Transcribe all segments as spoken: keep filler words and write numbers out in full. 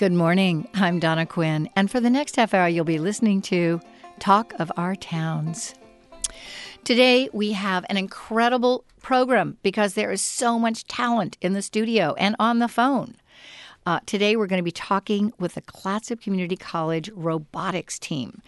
Good morning. I'm Donna Quinn, and for the next half hour, you'll be listening to Talk of Our Towns. Today, we have an incredible program because there is so much talent in the studio and on the phone. Uh, today, we're going to be talking with the Clatsop Community College robotics team.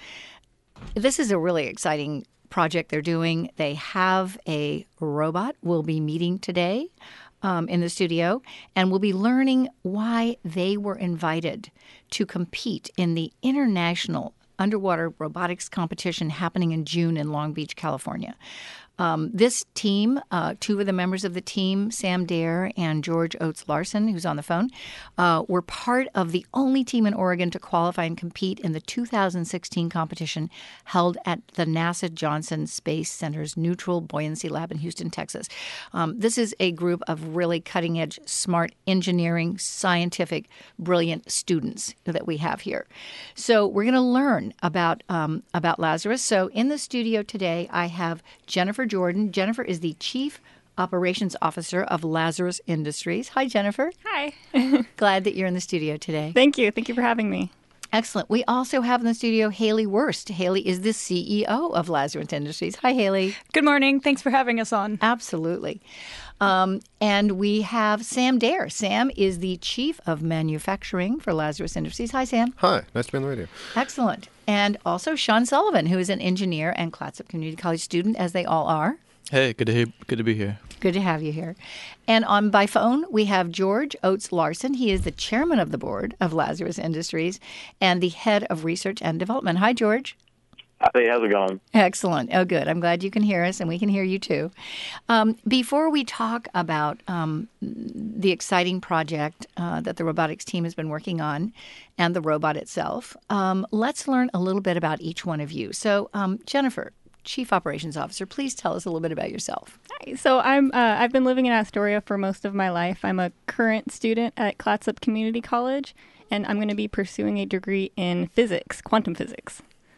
This is a really exciting project they're doing. They have a robot we'll be meeting today um, in the studio, and we'll be learning why they were invited to compete in the International Underwater Robotics Competition happening in June in Long Beach, California. Um, this team, uh, two of the members of the team, Sam Dare and George Oates Larson, who's on the phone, uh, were part of the only team in Oregon to qualify and compete in the two thousand sixteen competition held at the NASA Johnson Space Center's Neutral Buoyancy Lab in Houston, Texas. Um, this is a group of really cutting-edge, smart, engineering, scientific, brilliant students that we have here. So we're going to learn about um, about Lazarus. So in the studio today, I have Jennifer Jordan. Jennifer is the Chief Operations Officer of Lazarus Industries. Hi, Jennifer. Hi. Glad that you're in the studio today. Thank you. Thank you for having me. Excellent. We also have in the studio Haley Wurst. Haley is the C E O of Lazarus Industries. Hi, Haley. Good morning. Thanks for having us on. Absolutely. Um, and we have Sam Dare. Sam is the Chief of Manufacturing for Lazarus Industries. Hi, Sam. Hi. Nice to be on the radio. Excellent. And also Sean Sullivan, who is an engineer and Clatsop Community College student, as they all are. Hey, good to hear, good to be here. Good to have you here. And on by phone, we have George Oates Larson. He is the chairman of the board of Lazarus Industries and the head of research and development. Hi, George. Hey, how's it going? Excellent. Oh, good. I'm glad you can hear us, and we can hear you too. Um, before we talk about um, the exciting project uh, that the robotics team has been working on and the robot itself, um, let's learn a little bit about each one of you. So, um, Jennifer, Chief Operations Officer, please tell us a little bit about yourself. Hi. So I'm uh, I've been living in Astoria for most of my life. I'm a current student at Clatsop Community College, and I'm going to be pursuing a degree in physics, quantum physics.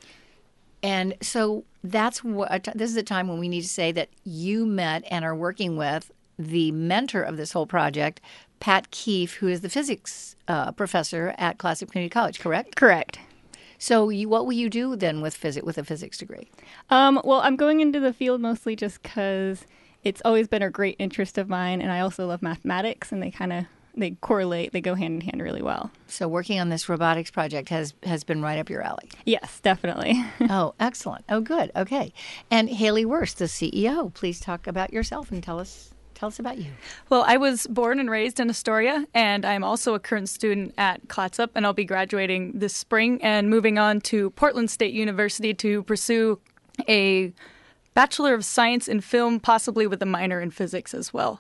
And so that's what this is a time when we need to say that you met and are working with the mentor of this whole project, Pat Keefe, who is the physics uh, professor at Clatsop Community College, correct? Correct. So you, what will you do then with physics, with a physics degree? Um, well, I'm going into the field mostly just because it's always been a great interest of mine, and I also love mathematics, and they kind of they correlate, they go hand in hand really well. So working on this robotics project has, has been right up your alley. Yes, definitely. Oh, excellent. Oh, good. Okay. And Haley Wurst, the C E O, please talk about yourself and tell us tell us about you. Well, I was born and raised in Astoria, and I'm also a current student at Clatsop, and I'll be graduating this spring and moving on to Portland State University to pursue a Bachelor of Science in Film, possibly with a minor in physics as well.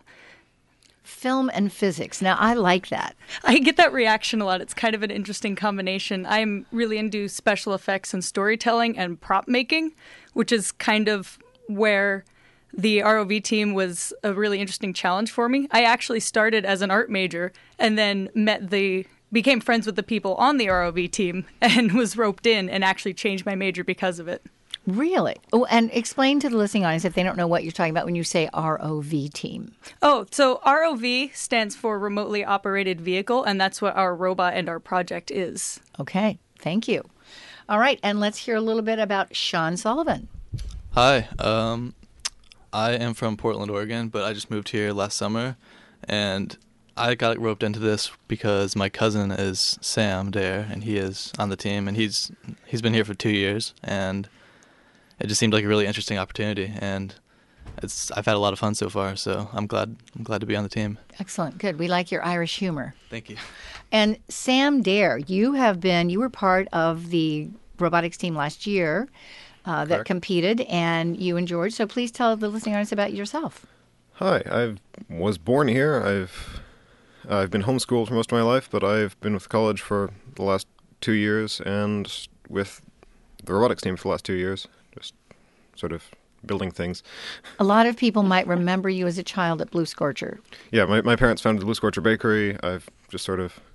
Film and physics. Now, I like that. I get that reaction a lot. It's kind of an interesting combination. I'm really into special effects and storytelling and prop making, which is kind of where the R O V team was a really interesting challenge for me. I actually started as an art major and then met the became friends with the people on the R O V team and was roped in and actually changed my major because of it. Really? Oh, and explain to the listening audience if they don't know what you're talking about when you say R O V team. Oh, so R O V stands for Remotely Operated Vehicle, and that's what our robot and our project is. Okay, thank you. All right, and let's hear a little bit about Sean Sullivan. Hi, um, I am from Portland, Oregon, but I just moved here last summer, and I got roped into this because my cousin is Sam Dare, and he is on the team, and he's he's been here for two years, and it just seemed like a really interesting opportunity, and it's I've had a lot of fun so far, so I'm glad I'm glad to be on the team. Excellent. Good. We like your Irish humor. Thank you. And Sam Dare, you have been you were part of the robotics team last year uh, that Correct. competed, and you and George. So please tell the listening audience about yourself. Hi. I was born here. I've I've been homeschooled for most of my life, but I've been with college for the last two years and with the robotics team for the last two years. Just sort of building things. A lot of people might remember you as a child at Blue Scorcher. Yeah, my, my parents founded the Blue Scorcher Bakery. I've just sort of...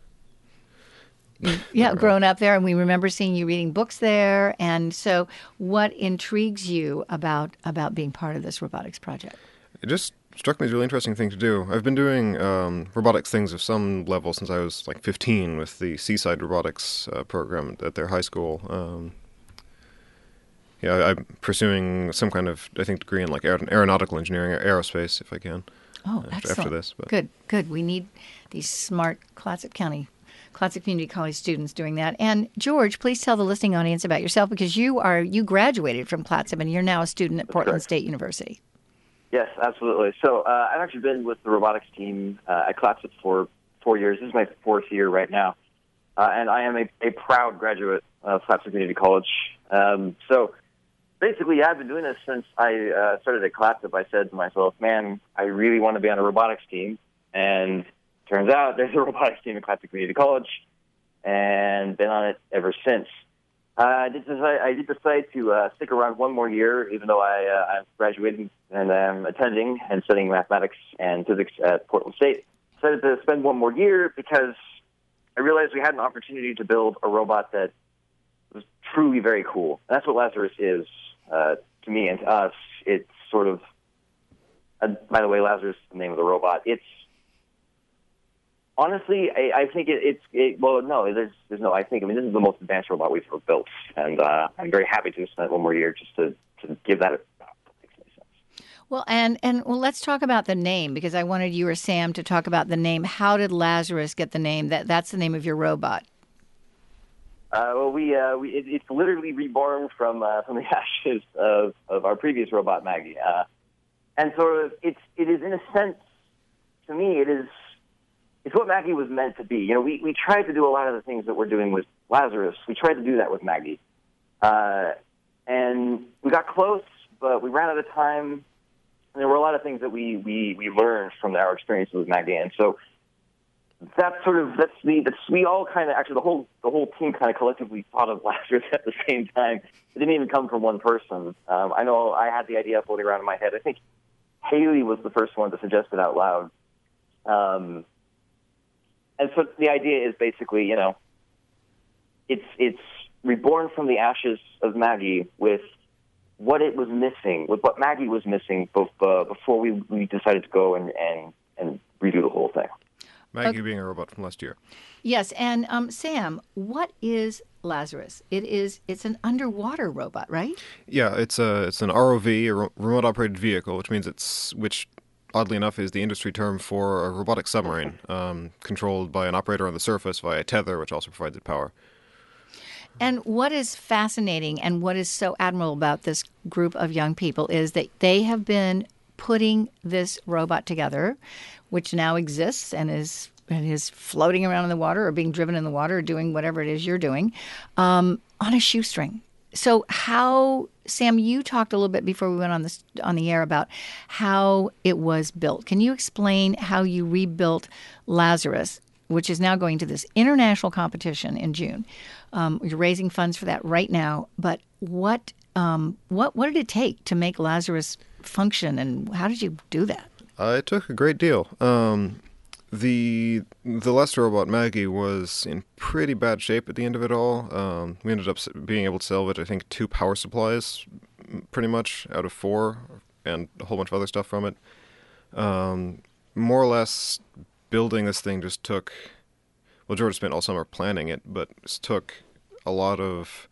Yeah, grown up there, and we remember seeing you reading books there. And so what intrigues you about, about being part of this robotics project? It just struck me as a really interesting thing to do. I've been doing um, robotics things of some level since I was like fifteen with the Seaside Robotics uh, program at their high school. Um, yeah, I'm pursuing some kind of, I think, degree in like aer- aeronautical engineering or aerospace if I can. Oh, after, excellent. after this. But. Good, good. We need these smart Clatsop County, Clatsop Community College students doing that. And George, please tell the listening audience about yourself, because you are you graduated from Clatsop and you're now a student at That's Portland correct. State University. Yes, absolutely. So uh, I've actually been with the robotics team uh, at Clatsop for four years. This is my fourth year right now. Uh, and I am a, a proud graduate of Clatsop Community College. Um, so basically, yeah, I've been doing this since I uh, started at Clatsop. I said to myself, man, I really want to be on a robotics team. And turns out there's a robotics team at Clatsop Community College, and been on it ever since. Uh, I did decide, I did decide to uh, stick around one more year, even though I, uh, I'm graduating and I'm attending and studying mathematics and physics at Portland State. Decided to spend one more year because I realized we had an opportunity to build a robot that was truly very cool. And that's what Lazarus is uh, to me and to us. It's sort of, uh, by the way, Lazarus is the name of the robot. It's Honestly, I, I think it, it's, it, well, no, there's, there's no, I think, I mean, this is the most advanced robot we've ever built. And uh, I'm very happy to have spent one more year just to, to give that a, that makes any sense. Well, and, and well, let's talk about the name, because I wanted you or Sam to talk about the name. How did Lazarus get the name? That That's the name of your robot. Uh, well, we, uh, we it, it's literally reborn from uh, from the ashes of, of our previous robot, Maggie. Uh, and so it's, it is, in a sense, to me, it is, it's what Maggie was meant to be. You know, we, we tried to do a lot of the things that we're doing with Lazarus. We tried to do that with Maggie. Uh, and we got close, but we ran out of time. And there were a lot of things that we, we, we learned from our experiences with Maggie. And so that's sort of, that's the, that's, we all kind of, actually the whole, the whole team kind of collectively thought of Lazarus at the same time. It didn't even come from one person. Um, I know I had the idea floating around in my head. I think Haley was the first one to suggest it out loud. Um, And so the idea is basically, you know, it's it's reborn from the ashes of Maggie with what it was missing, with what Maggie was missing both, uh, before we, we decided to go and, and, and redo the whole thing. Maggie Okay. being a robot from last year. Yes, and um, Sam, what is Lazarus? It is it's an underwater robot, right? Yeah, it's a it's an R O V, a ro- remote operated vehicle, which means it's which. Oddly enough, is the industry term for a robotic submarine, um, controlled by an operator on the surface via tether, which also provides it power. And what is fascinating and what is so admirable about this group of young people is that they have been putting this robot together, which now exists and is and is floating around in the water or being driven in the water or doing whatever it is you're doing, um, on a shoestring. So how, Sam, you talked a little bit before we went on this on the air about how it was built. Can you explain how you rebuilt Lazarus, which is now going to this international competition in June? Um, you're raising funds for that right now, but what um, what what did it take to make Lazarus function, and how did you do that? Uh, it took a great deal. Um, the the last robot, Maggie, was in pretty bad shape at the end of it all. Um, we ended up s- being able to salvage, I think, two power supplies, m- pretty much, out of four, and a whole bunch of other stuff from it. Um, more or less, building this thing just took... Well, George spent all summer planning it, but it took a lot of...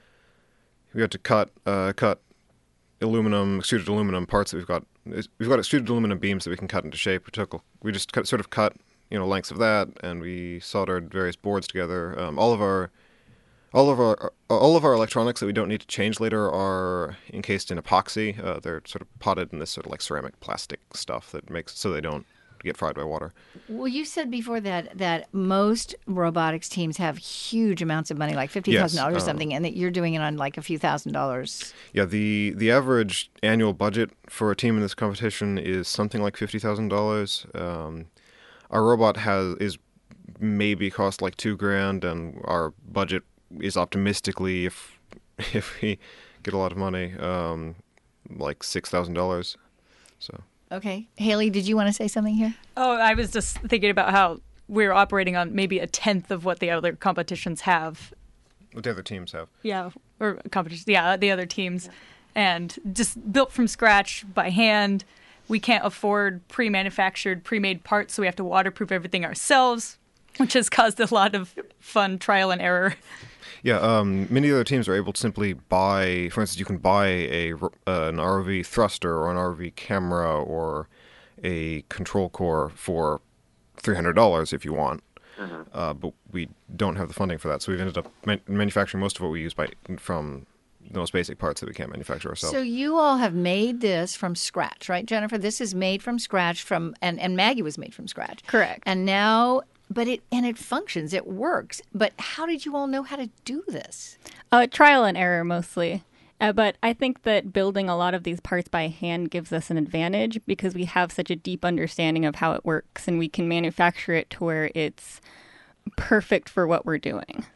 We had to cut uh, cut aluminum, extruded aluminum parts that we've got. We've got extruded aluminum beams that we can cut into shape. We took, we just cut, sort of cut, you know, lengths of that, and we soldered various boards together. Um, all of our, all of our, all of our electronics that we don't need to change later are encased in epoxy. Uh, they're sort of potted in this sort of like ceramic plastic stuff that makes so they don't get fried by water. Well, you said before that that most robotics teams have huge amounts of money, like fifty thousand dollars Yes, or um, something, and that you're doing it on like a few thousand dollars. Yeah, the the average annual budget for a team in this competition is something like fifty thousand dollars. Um, our robot has is maybe cost like two grand, and our budget is optimistically, if if we get a lot of money, um, like six thousand dollars. So. Okay. Haley, did you want to say something here? Oh, I was just thinking about how we're operating on maybe a tenth of what the other competitions have. What the other teams have. Yeah, or competitions. Yeah, the other teams, and just built from scratch by hand. we can't afford pre-manufactured, pre-made parts, so we have to waterproof everything ourselves, which has caused a lot of fun trial and error. Yeah, um, many other teams are able to simply buy, for instance, you can buy a, uh, an R O V thruster or an R O V camera or a control core for three hundred dollars if you want. Mm-hmm. Uh, but we don't have the funding for that, so we've ended up man- manufacturing most of what we use by from the most basic parts that we can't manufacture ourselves. So you all have made this from scratch, right, Jennifer? This is made from scratch from, and, and Maggie was made from scratch. Correct. And now, but it, and it functions, it works. But how did you all know how to do this? Uh, trial and error mostly. Uh, but I think that building a lot of these parts by hand gives us an advantage because we have such a deep understanding of how it works and we can manufacture it to where it's perfect for what we're doing.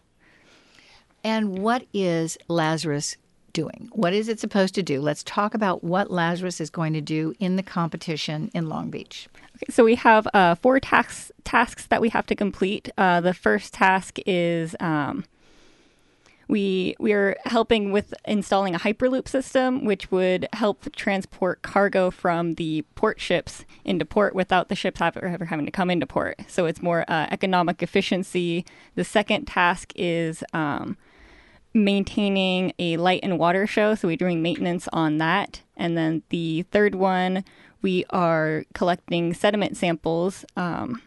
And what is Lazarus doing? What is it supposed to do? Let's talk about what Lazarus is going to do in the competition in Long Beach. Okay, so we have uh, four tasks tasks that we have to complete. Uh, the first task is um, we we are helping with installing a Hyperloop system, which would help transport cargo from the port ships into port without the ships ever, ever having to come into port. So it's more uh, economic efficiency. The second task is um, maintaining a light and water show, so we're doing maintenance on that. And then the third one, we are collecting sediment samples um,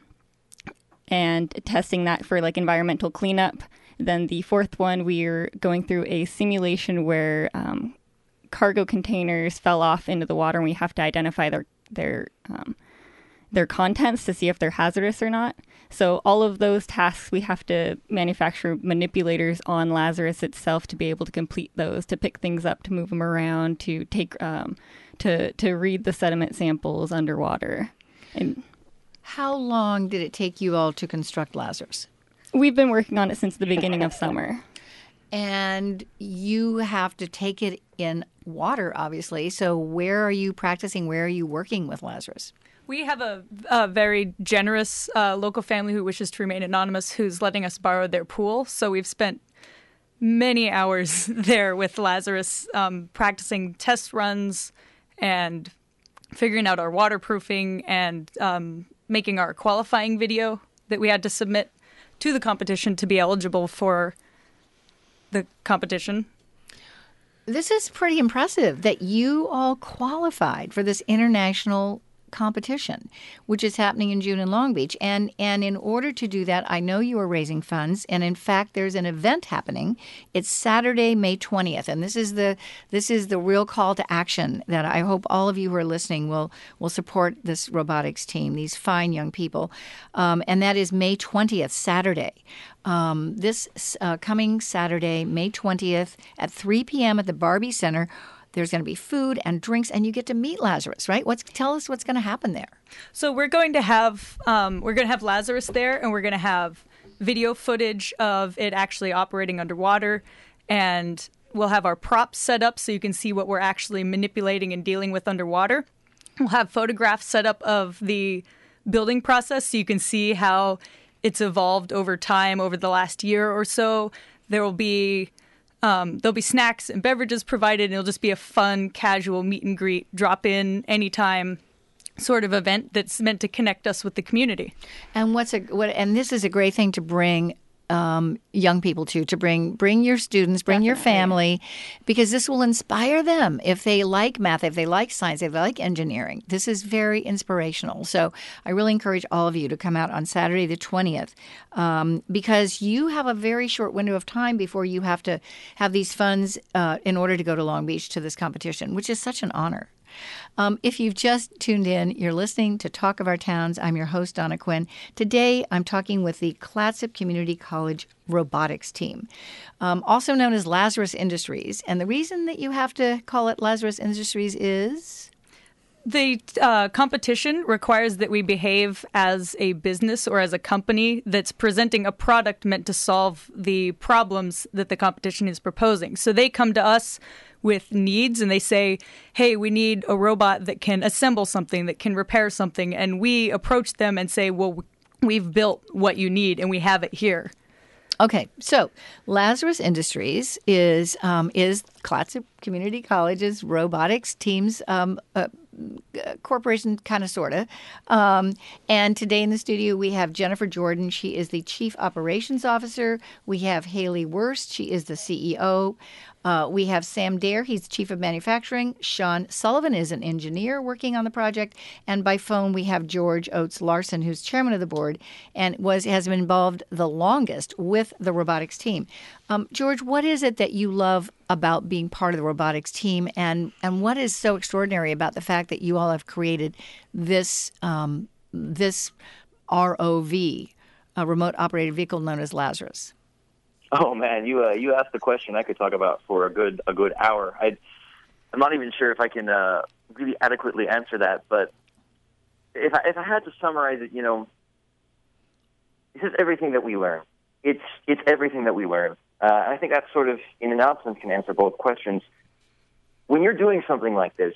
and testing that for like environmental cleanup. Then the fourth one, we're going through a simulation where um, cargo containers fell off into the water, and we have to identify their their um, their contents to see if they're hazardous or not. So all of those tasks, we have to manufacture manipulators on Lazarus itself to be able to complete those, to pick things up, to move them around, to take, um, to to read the sediment samples underwater. And how long did it take you all to construct Lazarus? We've been working on it since the beginning of summer. And you have to take it in water, obviously. So where are you practicing? Where are you working with Lazarus? We have a, a very generous uh, local family who wishes to remain anonymous, who's letting us borrow their pool. So we've spent many hours there with Lazarus um, practicing test runs and figuring out our waterproofing and um, making our qualifying video that we had to submit to the competition to be eligible for the competition. This is pretty impressive that you all qualified for this international competition, which is happening in June in Long Beach. And and in order to do that, I know you are raising funds. And in fact, there's an event happening. It's Saturday, May twentieth. And this is the this is the real call to action that I hope all of you who are listening will will support this robotics team, these fine young people. Um, and that is May twentieth, Saturday. Um, this uh, coming Saturday, May twentieth at three p.m. at the Barbie Center. There's going to be food and drinks, and you get to meet Lazarus, right? What's tell us what's going to happen there. So we're going to have um, we're going to have Lazarus there, and we're going to have video footage of it actually operating underwater, and we'll have our props set up so you can see what we're actually manipulating and dealing with underwater. We'll have photographs set up of the building process so you can see how it's evolved over time over the last year or so. There will be Um, there'll be snacks and beverages provided, and it'll just be a fun, casual meet and greet, drop in anytime sort of event that's meant to connect us with the community. And what's a what? And this is a great thing to bring um, young people to to bring bring your students, bring Definitely. your family, because this will inspire them if they like math, if they like science, if they like engineering. This is very inspirational. So I really encourage all of you to come out on Saturday the twentieth um, because you have a very short window of time before you have to have these funds uh, in order to go to Long Beach to this competition, which is such an honor. Um, if you've just tuned in, you're listening to Talk of Our Towns. I'm your host, Donna Quinn. Today, I'm talking with the Clatsop Community College robotics team, um, also known as Lazarus Industries. And the reason that you have to call it Lazarus Industries is? The uh, competition requires that we behave as a business or as a company that's presenting a product meant to solve the problems that the competition is proposing. So they come to us with needs and they say, hey, we need a robot that can assemble something, that can repair something. And we approach them and say, well, we've built what you need and we have it here. Okay, so Lazarus Industries is um, is Clatsop Community College's robotics team's um, uh, corporation, kind of, sort of. Um, and today in the studio, we have Jennifer Jordan. She is the Chief Operations Officer. We have Haley Wurst. She is the C E O. Uh, we have Sam Dare. He's Chief of Manufacturing. Sean Sullivan is an engineer working on the project. And by phone, we have George Oates Larson, who's chairman of the board and was has been involved the longest with the robotics team. Um, George, what is it that you love about being part of the robotics team, and, and what is so extraordinary about the fact that you all have created this um, this R O V, a remote operated vehicle known as Lazarus? Oh man, you uh, you asked the question I could talk about for a good a good hour. I I'm not even sure if I can uh, really adequately answer that, but if I, if I had to summarize it, you know, this is everything that we learn. It's it's everything that we learn. Uh, I think that sort of, in an absence, can answer both questions. When you're doing something like this,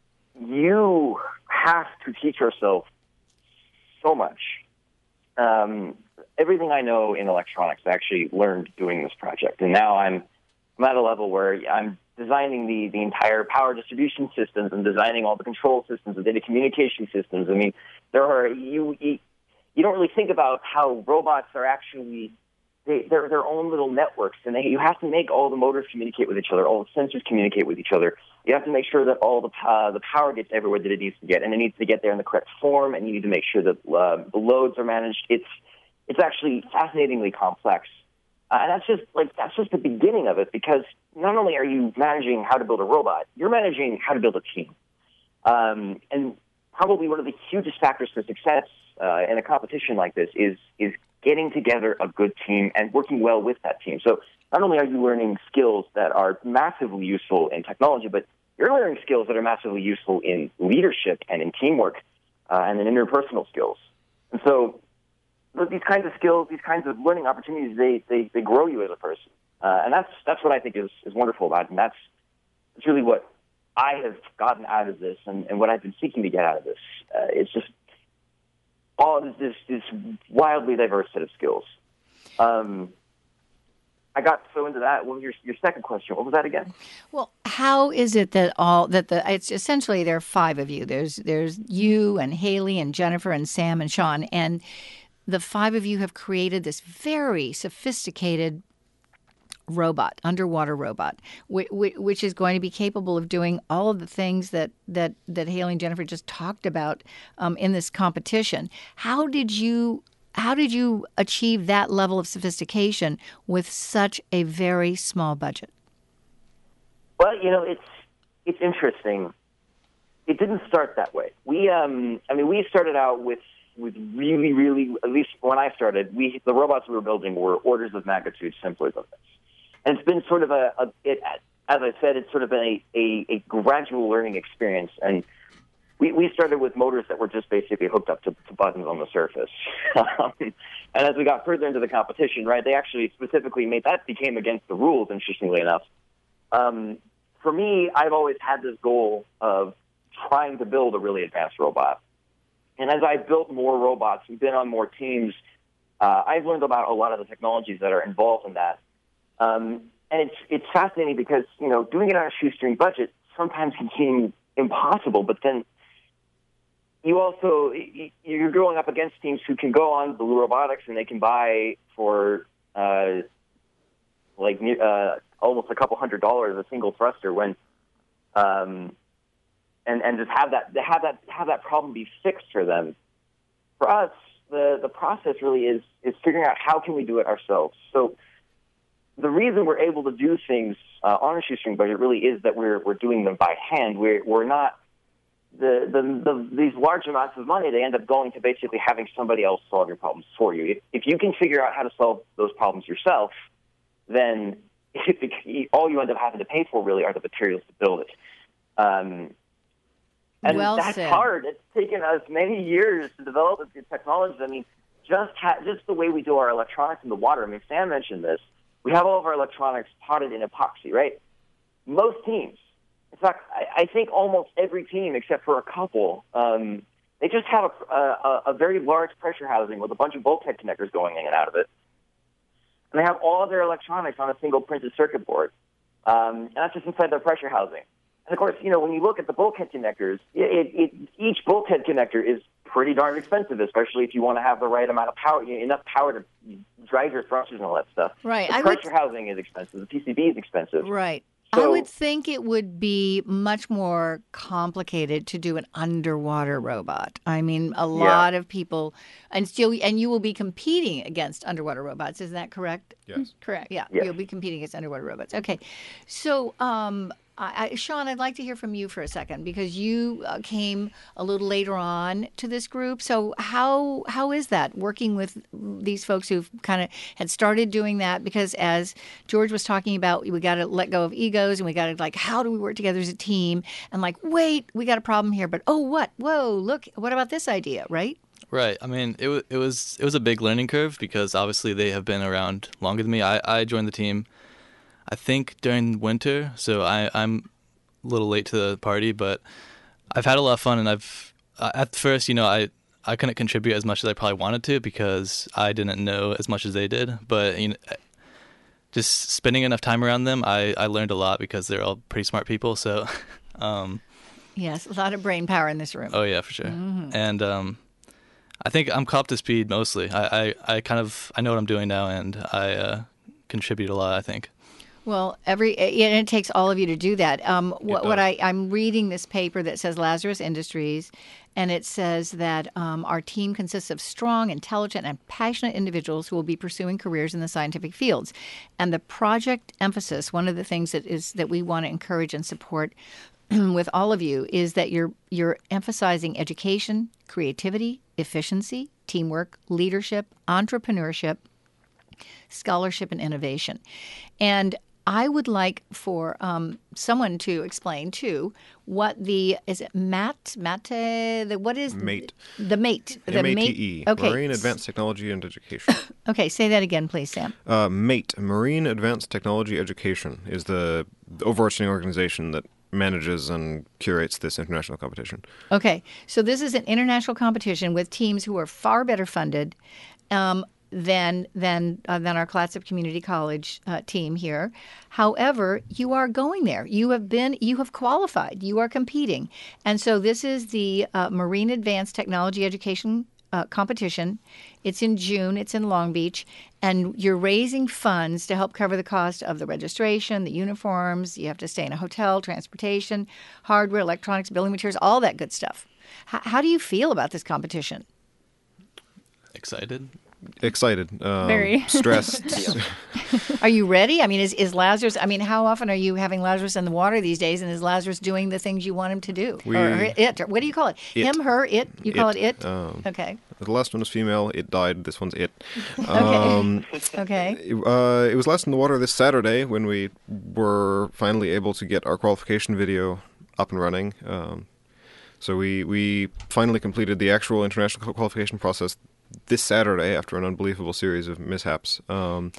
you have to teach yourself so much. Um, everything I know in electronics, I actually learned doing this project. And now I'm, I'm at a level where I'm designing the, the entire power distribution systems and designing all the control systems and data communication systems. I mean, there are, you, you, you don't really think about how robots are actually, they, they're their own little networks. And they, you have to make all the motors communicate with each other, all the sensors communicate with each other. You have to make sure that all the uh, the power gets everywhere that it needs to get, and it needs to get there in the correct form, and you need to make sure that uh, the loads are managed. It's it's actually fascinatingly complex. Uh, and that's just like that's just the beginning of it, because not only are you managing how to build a robot, you're managing how to build a team. Um, and probably one of the hugest factors for success uh, in a competition like this is is getting together a good team and working well with that team. So not only are you learning skills that are massively useful in technology, but you're learning skills that are massively useful in leadership and in teamwork uh, and in interpersonal skills. And so these kinds of skills, these kinds of learning opportunities, they they, they grow you as a person. Uh, and that's that's what I think is, is wonderful about it. And that's, that's really what I have gotten out of this and, and what I've been seeking to get out of this. Uh, it's just all this, this, this wildly diverse set of skills. Um, I got so into that. What was your your second question? What was that again? Well, how is it that all that the it's essentially there are five of you. There's there's you and Haley and Jennifer and Sam and Sean, and the five of you have created this very sophisticated robot, underwater robot, which, which is going to be capable of doing all of the things that that that Haley and Jennifer just talked about um, in this competition. How did you? How did you achieve that level of sophistication with such a very small budget? Well, you know, it's it's interesting. It didn't start that way. We, um, I mean, we started out with with really, really, at least when I started, we the robots we were building were orders of magnitude simpler than this. And it's been sort of a, a it, as I said, it's sort of been a, a, a gradual learning experience. And We we started with motors that were just basically hooked up to, to buttons on the surface. um, and as we got further into the competition, right, they actually specifically made that became against the rules, interestingly enough. Um, for me, I've always had this goal of trying to build a really advanced robot. And as I've built more robots and been on more teams, uh, I've learned about a lot of the technologies that are involved in that. Um, and it's it's fascinating because, you know, doing it on a shoestring budget sometimes can seem impossible, but then you also, you're going up against teams who can go on Blue Robotics and they can buy for uh, like uh, almost a couple hundred dollars a single thruster when, um, and and just have that have that have that problem be fixed for them. For us, the the process really is is figuring out how can we do it ourselves. So the reason we're able to do things uh, on a shoestring budget really is that we're we're doing them by hand. We're we're not. The, the, the, these large amounts of money, they end up going to basically having somebody else solve your problems for you. If, if you can figure out how to solve those problems yourself, then it, all you end up having to pay for really are the materials to build it. Um, and well that's said. hard. It's taken us many years to develop the technology. I mean, just ha- just the way we do our electronics in the water. I mean, Sam mentioned this. We have all of our electronics potted in epoxy, right? Most teams. In fact, I, I think almost every team, except for a couple, um, they just have a, a, a very large pressure housing with a bunch of bulkhead connectors going in and out of it. And they have all of their electronics on a single printed circuit board. Um, and that's just inside their pressure housing. And of course, you know, when you look at the bulkhead connectors, it, it, each bulkhead connector is pretty darn expensive, especially if you want to have the right amount of power, you know, enough power to drive your thrusters and all that stuff. Right. The I pressure would... housing is expensive. The P C B is expensive. Right. So, I would think it would be much more complicated to do an underwater robot. I mean, a lot Yeah. of people, and still, and you will be competing against underwater robots. Is that correct? Yes. Correct. Yeah, Yes. you'll be competing against underwater robots. Okay, so um, I, I, Sean, I'd like to hear from you for a second because you uh, came a little later on to this group. So how how is that working with these folks who've kind of had started doing that? Because as George was talking about, we got to let go of egos and we got to like, how do we work together as a team? And like, wait, we got a problem here, but oh, what? Whoa, look, what about this idea, right? Right. I mean, it was it was it was a big learning curve because obviously they have been around longer than me. I, I joined the team, I think during winter, so I I'm a little late to the party, but I've had a lot of fun. And I've uh, at first, you know, I I couldn't contribute as much as I probably wanted to because I didn't know as much as they did. But you know, just spending enough time around them, I I learned a lot because they're all pretty smart people. So, um, Yes, a lot of brain power in this room. oh yeah, for sure. Mm-hmm. And um. I think I'm caught up to speed mostly. I, I, I kind of I know what I'm doing now, and I uh, contribute a lot, I think. Well, every and it takes all of you to do that. Um, what, what does. I I'm reading this paper that says Lazarus Industries, and it says that um, our team consists of strong, intelligent, and passionate individuals who will be pursuing careers in the scientific fields. And the project emphasis, one of the things that is that we want to encourage and support with all of you, is that you're you're emphasizing education, creativity, efficiency, teamwork, leadership, entrepreneurship, scholarship, and innovation. And I would like for um, someone to explain too what the is it MAT MAT the what is MATE. the MATE the M A T E. Okay, Marine Advanced Technology and Education. okay, say that again, please, Sam. Uh, MATE, Marine Advanced Technology Education, is the overarching organization that manages and curates this international competition. Okay, so this is an international competition with teams who are far better funded um, than than uh, than our Clatsop Community College uh, team here. However, you are going there. You have been, you have qualified. You are competing, and so this is the uh, Marine Advanced Technology Education uh, competition. It's in June. It's in Long Beach, and you're raising funds to help cover the cost of the registration, the uniforms. You have to stay in a hotel, transportation, hardware, electronics, building materials, all that good stuff. H- how do you feel about this competition? Excited? Excited. Um, Very. Stressed. Are you ready? I mean, is, is Lazarus, I mean, how often are you having Lazarus in the water these days? And is Lazarus doing the things you want him to do? We- or, or it? Or what do you call it? It. Him, her, it? You call it it? Um, Okay. The last one was female. It died. This one's it. Um, Okay. it, uh, it was last in the water this Saturday when we were finally able to get our qualification video up and running. Um, so we, we finally completed the actual international qualification process this Saturday after an unbelievable series of mishaps, um,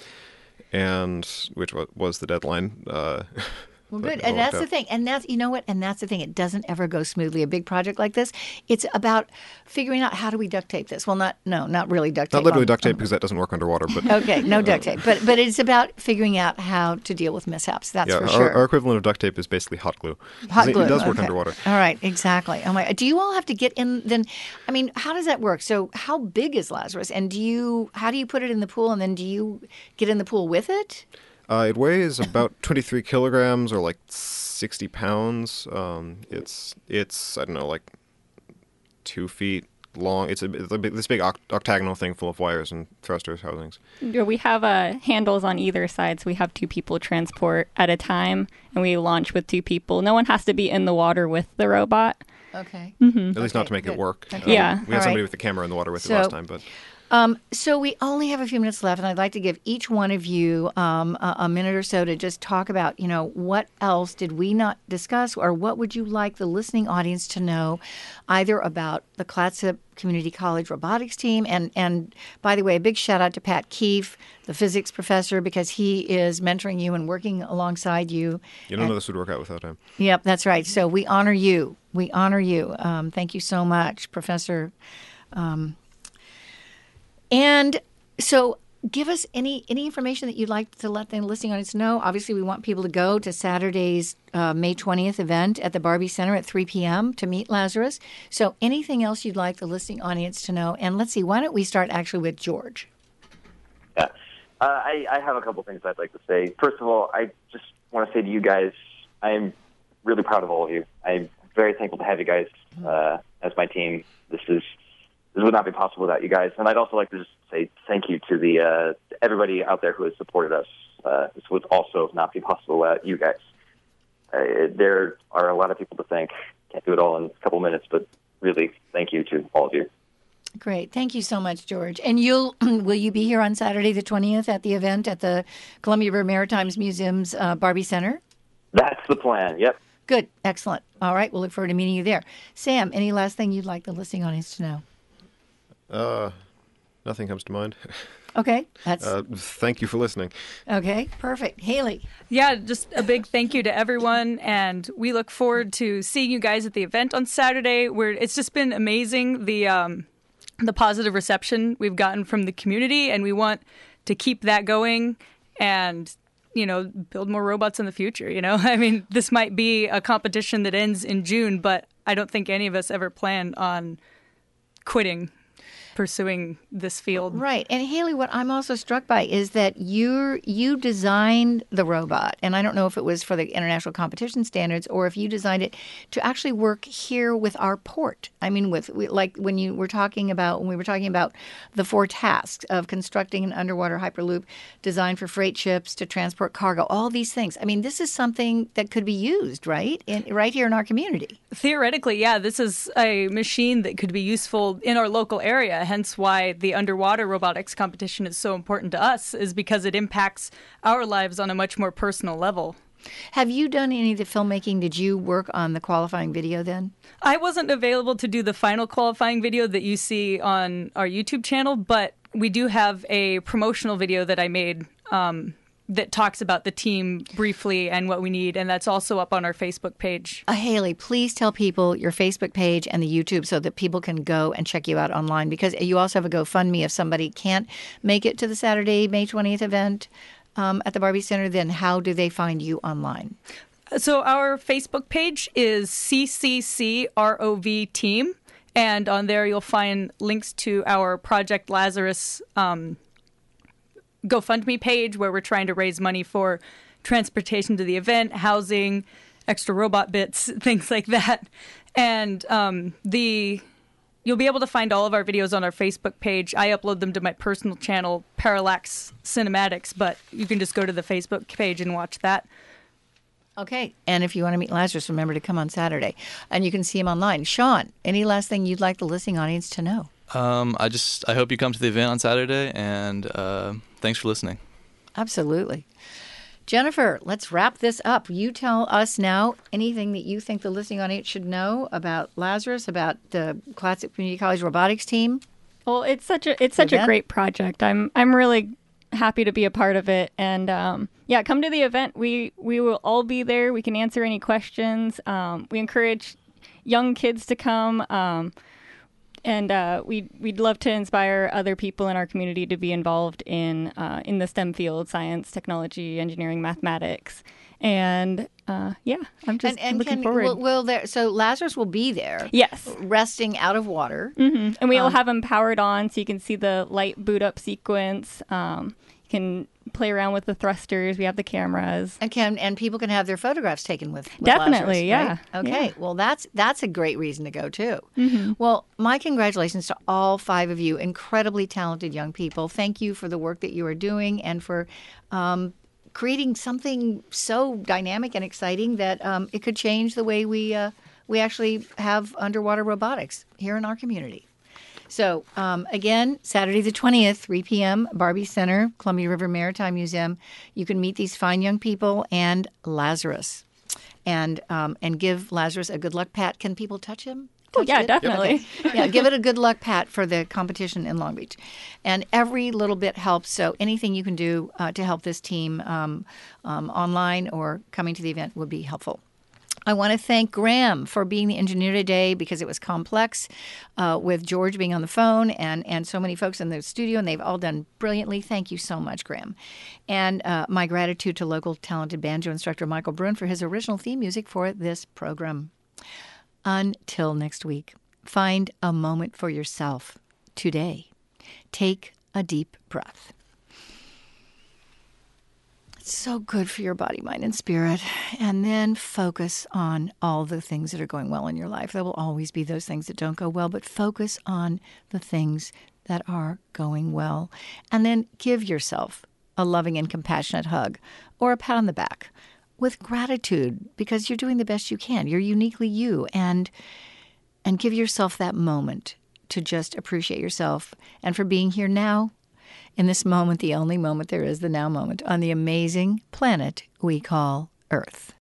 and which was, was the deadline. Uh, Well, but good. it And all that's worked the out. thing. And that's, you know what? And that's the thing. It doesn't ever go smoothly. A big project like this, it's about figuring out how do we duct tape this? Well, not, no, not really duct tape. Not literally on- duct tape because that doesn't work underwater, but Okay, no duct tape. But but it's about figuring out how to deal with mishaps. That's yeah, for our, sure. our equivalent of duct tape is basically hot glue. Hot It- glue. It does work okay. underwater. All right, exactly. Oh my! Do you all have to get in? Then, I mean, how does that work? So, how big is Lazarus? And do you? How do you put it in the pool? And then do you get in the pool with it? Uh, it weighs about twenty-three kilograms or like sixty pounds. Um, it's it's I don't know like two feet long. It's a, it's a big, this big oct- octagonal thing full of wires and thrusters housings. Yeah, we have uh, handles on either side, so we have two people transport at a time, and we launch with two people. No one has to be in the water with the robot. Okay. At least not Okay, to make good. it work. Okay. Um, Yeah. we had All somebody right. with the camera in the water with So- it last time, but Um, so we only have a few minutes left, and I'd like to give each one of you um, a, a minute or so to just talk about, you know, what else did we not discuss, or what would you like the listening audience to know, either about the Clatsop Community College robotics team, and and by the way, a big shout out to Pat Keefe, the physics professor, because he is mentoring you and working alongside you. you don't know this would work out without him. Yep, that's right. So we honor you. We honor you. Um, thank you so much, Professor. Um, and so give us any any information that you'd like to let the listening audience know. Obviously, we want people to go to Saturday's uh, May twentieth event at the Barbie Center at three p.m. to meet Lazarus. So anything else you'd like the listening audience to know? And let's see, why don't we start actually with George? Yeah, uh, I, I have a couple things I'd like to say. First of all, I just want to say to you guys, I'm really proud of all of you. I'm very thankful to have you guys uh, as my team. This is this would not be possible without you guys. And I'd also like to just say thank you to the uh, to everybody out there who has supported us. Uh, this would also not be possible without you guys. Uh, there are a lot of people to thank. Can't do it all in a couple minutes, but really, thank you to all of you. Great. Thank you so much, George. And you'll will you be here on Saturday the twentieth at the event at the Columbia River Maritimes Museum's uh, Barbie Center? That's the plan, yep. Good. Excellent. All right. We'll look forward to meeting you there. Sam, any last thing you'd like the listening audience to know? Uh, nothing comes to mind. Okay. That's Uh, thank you for listening. okay. Perfect. Haley. Yeah, just a big thank you to everyone, and we look forward to seeing you guys at the event on Saturday. Where it's just been amazing the um, the positive reception we've gotten from the community, and we want to keep that going and, you know, build more robots in the future. You know, I mean, this might be a competition that ends in June, but I don't think any of us ever planned on quitting pursuing this field. Right. And Haley, what I'm also struck by is that you you designed the robot, and I don't know if it was for the international competition standards or if you designed it to actually work here with our port. I mean, with we, like when you were talking about when we were talking about the four tasks of constructing an underwater hyperloop designed for freight ships to transport cargo, all these things. I mean, this is something that could be used, right, in, right here in our community. Theoretically, yeah, this is a machine that could be useful in our local area. Hence why the underwater robotics competition is so important to us, is because it impacts our lives on a much more personal level. Have you done any of the filmmaking? Did you work on the qualifying video then? I wasn't available to do the final qualifying video that you see on our YouTube channel, but we do have a promotional video that I made um, that talks about the team briefly and what we need, and that's also up on our Facebook page. Uh, Haley, please tell people your Facebook page and the YouTube so that people can go and check you out online, because you also have a GoFundMe if somebody can't make it to the Saturday, May twentieth event um, at the Barbie Center. Then how do they find you online? So our Facebook page is C C C R O V Team, and on there you'll find links to our Project Lazarus um GoFundMe page, where we're trying to raise money for transportation to the event, housing, extra robot bits, things like that. And um, the you'll be able to find all of our videos on our Facebook page. I upload them to my personal channel, Parallax Cinematics, but you can just go to the Facebook page and watch that. Okay. And if you want to meet Lazarus, remember to come on Saturday. And you can see him online. Sean, any last thing you'd like the listening audience to know? Um, I just I hope you come to the event on Saturday, and uh, thanks for listening. Absolutely. Jennifer, let's wrap this up. You tell us now anything that you think the listening audience should know about Lazarus, about the Classic Community College robotics team. Well, it's such a it's such event? a great project. I'm I'm really happy to be a part of it, and um, yeah, come to the event. We we will all be there. We can answer any questions. Um, we encourage young kids to come. Um, And uh, we'd, we'd love to inspire other people in our community to be involved in uh, in the STEM field, science, technology, engineering, mathematics. And uh, yeah, I'm just and, and looking can, forward. Will, will there, so Lazarus will be there. Yes. Resting out of water. Mm-hmm. And we will Um, have them powered on so you can see the light boot up sequence. Um, you can play around with the thrusters. We have the cameras. And can and people can have their photographs taken with, with Definitely, Lazarus, yeah. right? Okay, Yeah. well that's that's a great reason to go too. Mm-hmm. Well, my congratulations to all five of you, incredibly talented young people. Thank you for the work that you are doing and for um, creating something so dynamic and exciting that um, it could change the way we uh, we actually have underwater robotics here in our community. So, um, again, Saturday the twentieth, three p.m., Barbie Center, Columbia River Maritime Museum. You can meet these fine young people and Lazarus and um, and give Lazarus a good luck pat. Can people touch him? Oh, Touch yeah, it? definitely. Okay. Yeah, give it a good luck pat for the competition in Long Beach. And every little bit helps, so anything you can do uh, to help this team um, um, online or coming to the event would be helpful. I want to thank Graham for being the engineer today because it was complex uh, with George being on the phone and, and so many folks in the studio, and they've all done brilliantly. Thank you so much, Graham. And uh, my gratitude to local talented banjo instructor Michael Bruin for his original theme music for this program. Until next week, find a moment for yourself today. Take a deep breath. So good for your body, mind, and spirit. And then focus on all the things that are going well in your life. There will always be those things that don't go well, but focus on the things that are going well. And then give yourself a loving and compassionate hug or a pat on the back with gratitude because you're doing the best you can. You're uniquely you. And, and give yourself that moment to just appreciate yourself and for being here now. In this moment, the only moment there is, the now moment, on the amazing planet we call Earth.